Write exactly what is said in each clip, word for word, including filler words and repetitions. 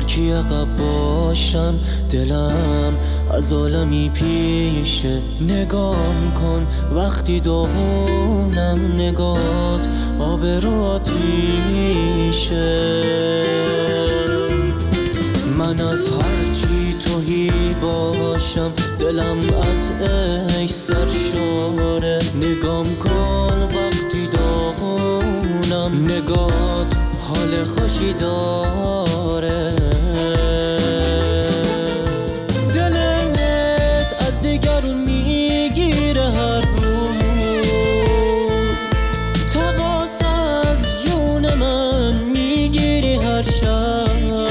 کی عقب باشم، دلم از عالمی پیشه. نگام کن وقتی داغونم، نگات آب رو آتیشه. من از هرچی توهی باشم، دلم از عشق سرشاره. نگام کن وقتی داغونم، نگات حال خوشی داره. دلت از دیگرون میگیره هر روز، تقاص از جون من میگیری هر شب.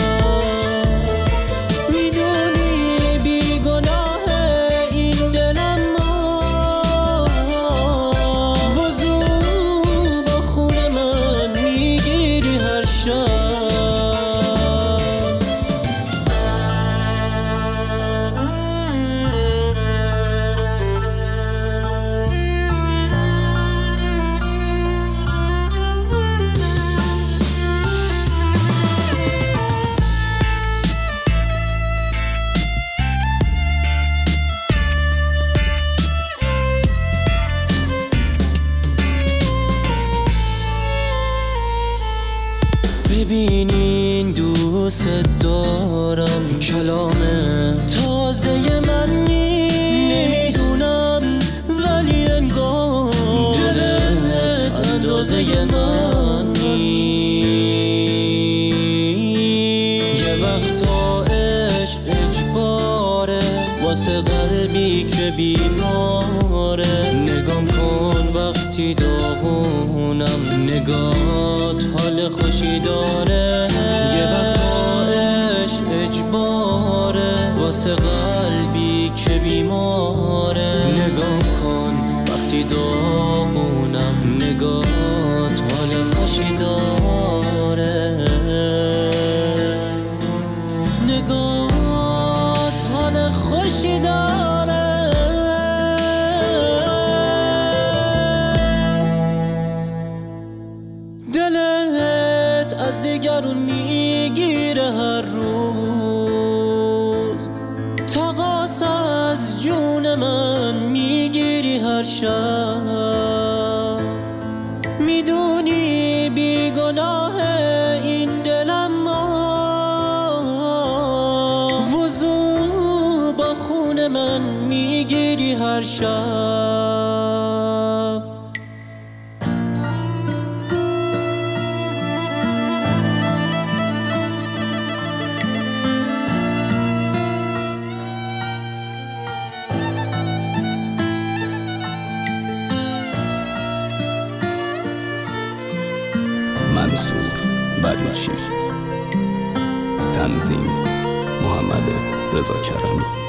ببینین دوست دارم، کلام تازه من نمیدونم، ولی انگار دلت اندازه من نیست. یه وقتا عشق اجباره واسه قلبی که بیماره. نگام کن وقتی داغونم، نگات حال خوشی داره. یه وقتا عشق اجباره واسه قلبی که بیماره. نگام کن وقتی داغونم، نگات حال خوشی داره. نگات حال خوشی داره. دلت از دیگرون میگیره هر روز، تقاص از جون من میگیری هر شب. میدونی بیگناه این دلم، وضو با خون من میگیری هر شب. منصور بلوچی، تنظیم محمد رضا کرمی.